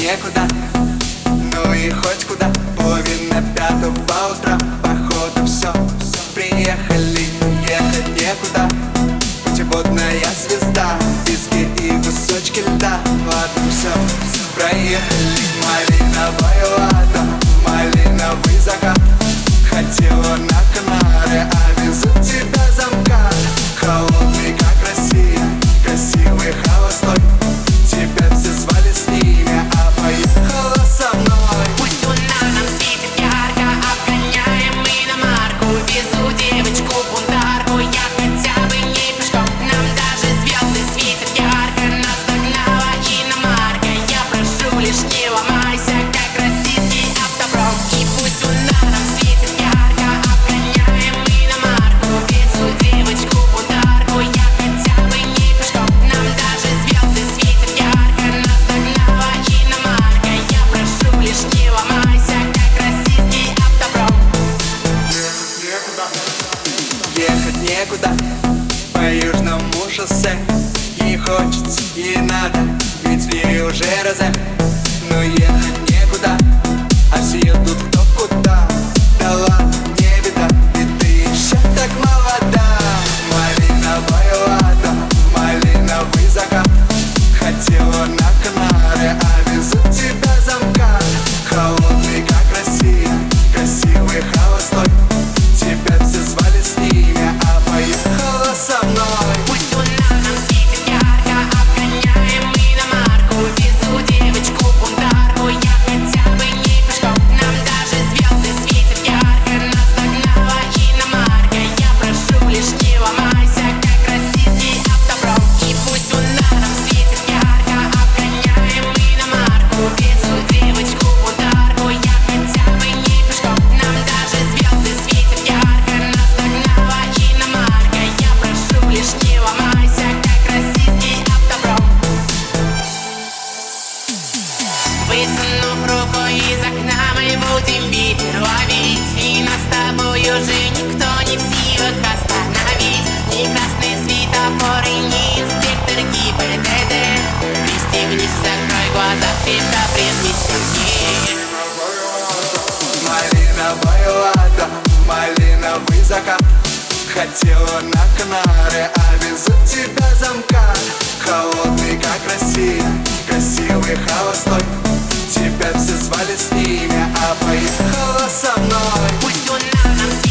некуда, ну и хоть куда. Половина пятого утра, походу все. Приехали, ехать некуда. Путеводная звезда, пески и кусочки льда. Ладно, все, проехали. Малиновое лето, малиновый закат. Хотела на Канары, а везут тебя замкат. Холодный, как Россия, красивый, холостой. Тебя все звали с ними, а поехала со мной. Пусть луна нам светит ярко, обгоняем мы иномарку. Везу девочку бунтарку, я хотя бы не пешком. Нам даже звезды светят ярко, нас догнала иномарка. Я прошу, лишь не ломайся, как российский автопром. И пусть луна нам светит ярко, обгоняем мы иномарку. Везу девочку бунтарку, я хотя бы не пешком. Нам даже звезды светят ярко, нас догнала иномарка. Я прошу, лишь не ломайся, как российский автопром. Ехать некуда по южному шоссе. Не хочется, и надо, ведь в ней уже розе. Но ехать некуда, а все едут кто куда. Да ладно, не беда, ведь ты еще так молода. Малиновое лето, малиновый закат. Хотела на Канары, а везут тебя замкат. Холодный, как Россия, красивый, холостой. Тебя все звали с ними, а поехала со мной. Пусть луна нам светит ярко, обгоняем мы иномарку. Везу девочку бунтарку, я хотя бы не пешком. Нам даже звезды светят ярко, нас догнала иномарка. Я прошу, лишь не ломайся, как российский автопром. И пусть луна нам светит ярко, обгоняем мы иномарку. Везу девочку бунтарку, я хотя бы не пешком. Нам даже звезды светят ярко, нас догнала иномарка. Я прошу, лишь не ломайся, как российский автопром. Высунув руку из окна, мы будем ветер ловить. И нас с тобой уже никто не в силах остановить. Ни красный светофор и ни инспектор ГИБДД. Пристегнись, закрой глаза, крепко прижмись ко мне. Малиновое лето, малиновый закат. Хотела на Канары, а везут тебя замкат. Холодный, как Россия, красивый, холостой. Тебя все звали с ними, а поехала со мной. Пусть луна нам